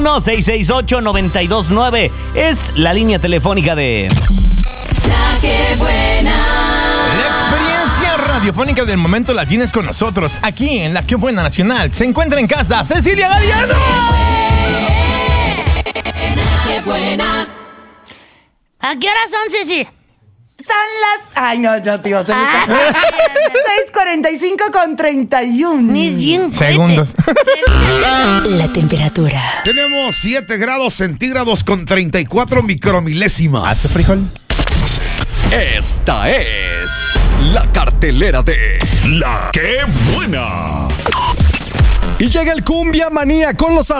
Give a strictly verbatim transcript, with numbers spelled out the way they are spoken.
seis seis ocho, nueve dos nueve es la línea telefónica de La que buena. La experiencia radiofónica del momento la tienes con nosotros aquí en La que buena nacional. Se encuentra en casa Cecilia Galeano. Qué buena. ¿A qué horas son, Ceci? Son las... Ay, no, no te iba a hacer mi Ah, caso. seis cuarenta y cinco con treinta y uno. Ni bien fuerte. Segundos. La temperatura. Tenemos siete grados centígrados con treinta y cuatro micromilésimas. ¿Hace frijol? Esta es la cartelera de La que buena. Y llega el Cumbia Manía con los